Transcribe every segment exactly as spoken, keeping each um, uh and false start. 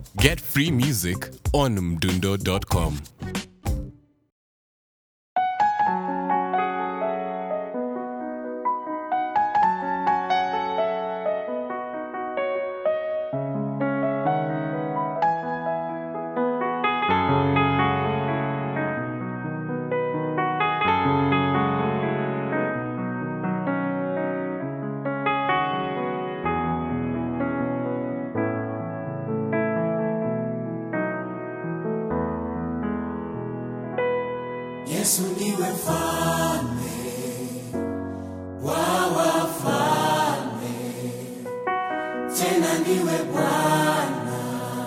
Get free music on mdundo dot com. Yesu ndiwe mfalme wa wafalme, tena ndiwe Bwana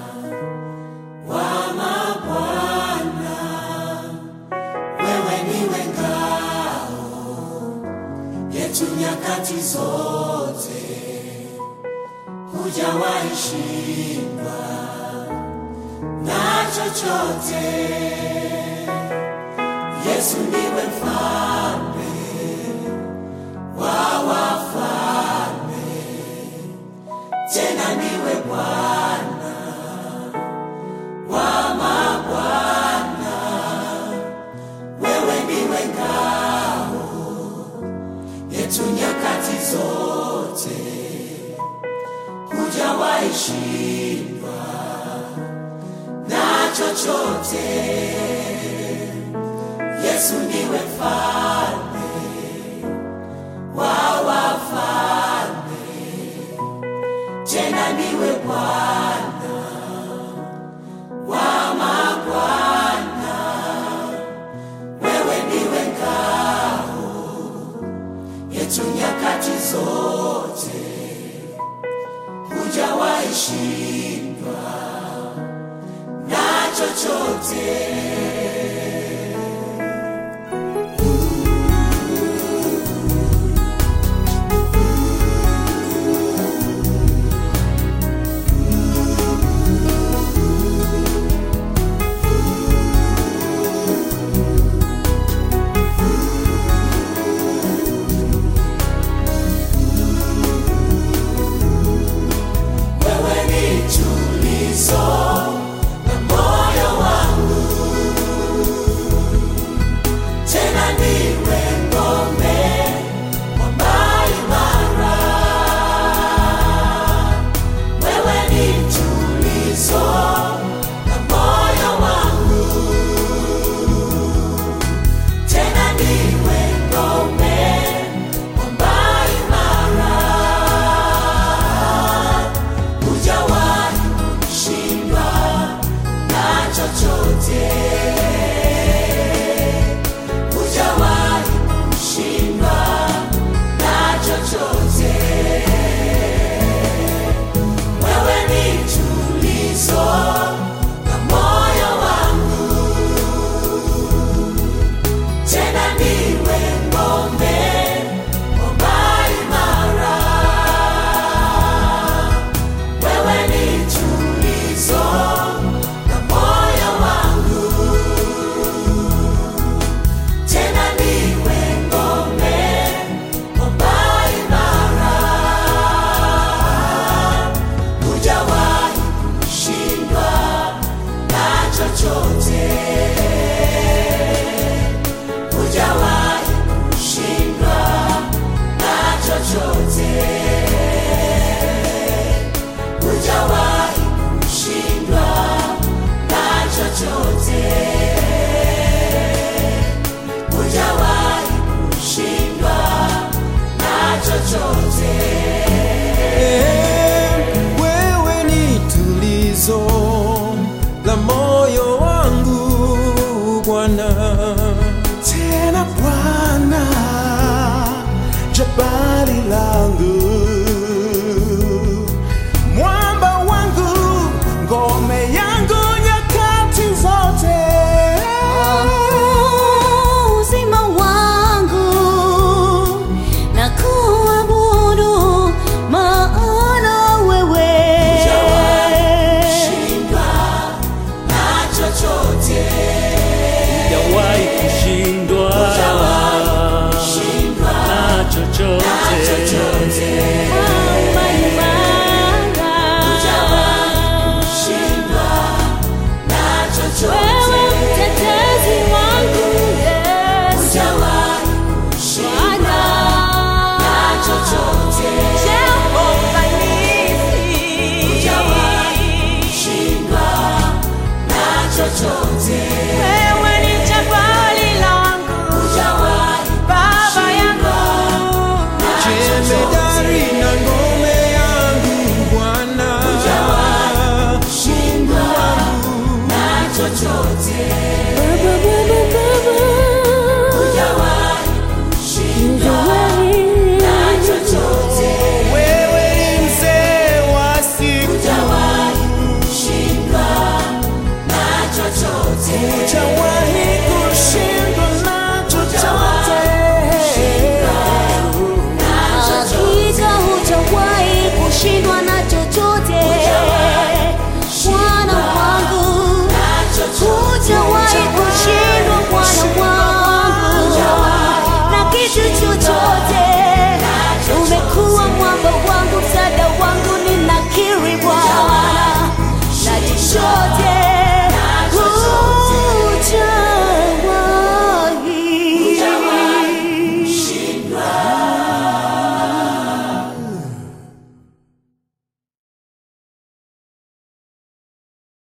wa mabwana. Wewe ndiwe ngao yetu nyakati zote, hujawahi shindwa na chochote. Yesu ndiwe mfalme wa wafalme, tena ndiwe Bwana wa mabwana. Wewe ndiwe ngao yetu nyakati zote, hujawahi shindwa na chochote. Yesu ndiwe mfalme wa wafalme, tena ndiwe Bwana wa mabwana. Wewe ndiwe ngao yetu nyakati zote, hujawahi shindwa na chochote. Wewe ni tulizo la moyo wangu Bwana, tena Bwana jabali langu, mwamba wangu, ngome yangu nyakati zote. Uzima wangu na kuabudu, maana wewe hujawahi shindwa na chochote. Hujawahi kushindwa na chochote. chochote